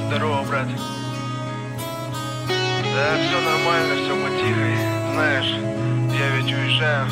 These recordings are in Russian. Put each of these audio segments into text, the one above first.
Здорово, брат. Да, все нормально, все потихо. Знаешь, я ведь уезжаю.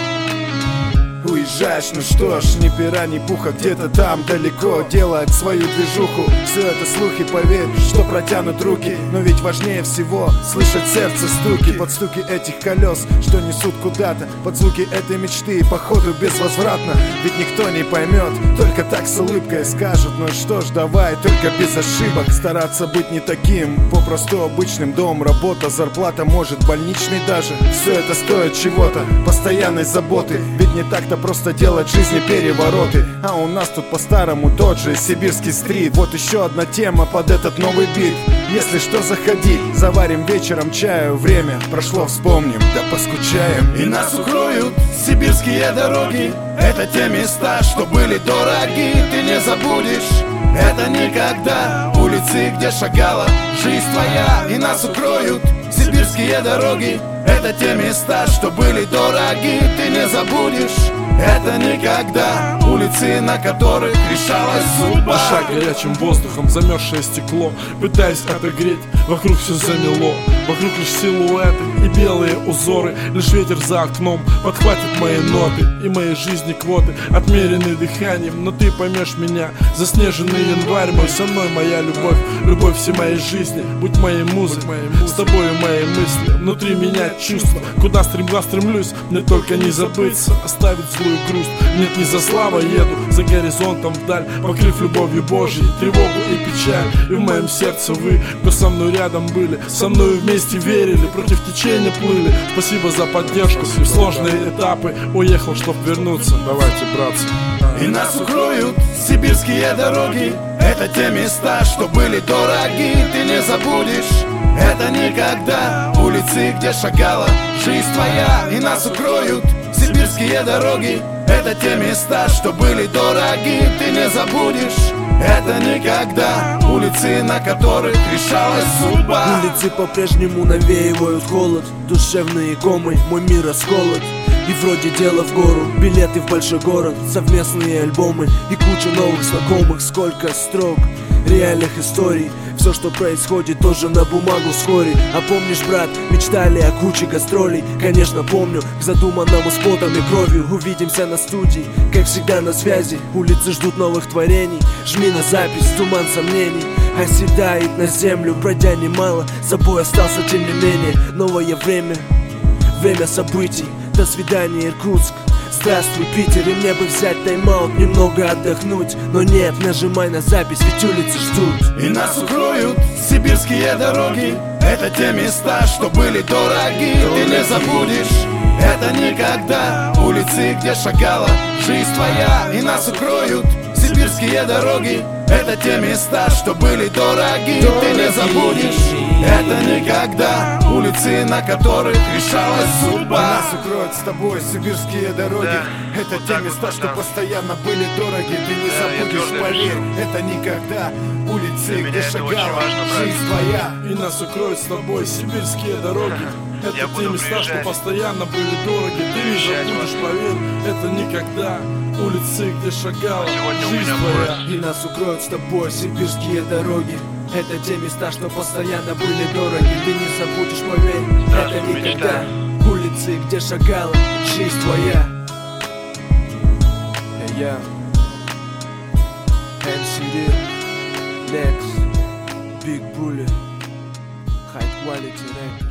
Уезжаешь, ну что ж, ни пера, ни пуха, где-то там далеко делать свою движуху. Все это слухи, поверь, что протянут руки. Но ведь важнее всего слышать сердце стуки. Под стуки этих колес, что несут куда-то. Под звуки этой мечты, походу безвозвратно. Ведь никто не поймет, только так с улыбкой скажут. Ну что ж, давай, только без ошибок стараться быть не таким, попросту обычным. Дом, работа, зарплата, может больничный даже. Все это стоит чего-то, постоянной заботы. Ведь не так-то просто делать в жизни перевороты. А у нас тут по-старому тот же сибирский стрит. Вот еще одна тема под этот новый бит. Если что, заходи, заварим вечером чаю. Время прошло, вспомним, да поскучаем. И нас укроют сибирские дороги. Это те места, что были дороги. Ты не забудешь это никогда. Улицы, где шагала жизнь твоя. И нас укроют сибирские дороги. Это те места, что были дороги. Ты не забудешь это никогда. Улицы, на которых решалась судьба. Дыша горячим воздухом, замерзшее стекло. Пытаясь отогреть, вокруг все замело. Вокруг лишь силуэты и белые узоры. Лишь ветер за окном подхватит мои ноты. И моей жизни квоты отмерены дыханием. Но ты поймешь меня, заснеженный январь мой. Со мной моя любовь, любовь всей моей жизни. Будь моей музой, с тобой мои мысли. Внутри меня чувства, куда стремлюсь. Мне только не забыться, оставить злую грусть. Нет, не за славой еду, за горизонтом вдаль, покрыв любовью Божьей тревогу и печаль. И в моем сердце вы, кто со мной рядом были, со мной вместе верили, против течения плыли. Спасибо за поддержку в сложные этапы. Уехал, чтоб вернуться, давайте, братцы. И нас укроют сибирские дороги. Это те места, что были дороги. Ты не забудешь это никогда. Улицы, где шагала жизнь твоя. И нас укроют сибирские дороги. Это те места, что были дороги. Ты не забудешь это никогда. Улицы, на которых решалась судьба. Улицы по-прежнему навеивают холод. Душевные комы, мой мир расколот. И вроде дело в гору, билеты в большой город, совместные альбомы и куча новых знакомых. Сколько строк, реальных историй. Все, что происходит, тоже на бумагу вскоре. А помнишь, брат, мечтали о куче гастролей? Конечно, помню, к задуманному с потом и кровью. Увидимся на студии, как всегда на связи. Улицы ждут новых творений. Жми на запись, туман сомнений оседает на землю, пройдя немало. С собой остался, тем не менее, новое время, время событий. До свидания, Иркутск. Здравствуй, Питер, и мне бы взять тайм-аут, немного отдохнуть. Но нет, нажимай на запись, ведь улицы ждут. И нас укроют сибирские дороги. Это те места, что были дороги. Ты не забудешь это никогда. Улицы, где шагала жизнь твоя. И нас укроют сибирские дороги. Это те места, что были дороги. Ты не забудешь это никогда. Улицы, на которых решалась судьба. Нас укроют с тобой сибирские дороги. Да. Это Вот те так места, вот, что да. постоянно были дороги. Ты не Да, я забудешь, твердо поверь, решил. это никогда. Улицы, Для меня где это очень шагала важно, брат. жизнь твоя. И нас укроют с тобой сибирские дороги. Это Я те буду места, что приезжать. постоянно были дороги. Ты не Приезжать забудешь, вас. поверь, это никогда. Улицы, где шагала Сегодня у жизнь меня твоя. И нас укроют с тобой сибирские дороги. Это те места, что постоянно были дороги. Ты не забудешь, поверь, это Здравствуй, никогда. мечта. Улицы, где шагала жизнь твоя. Я MCD, Lex, Big Bully, High Quality Records.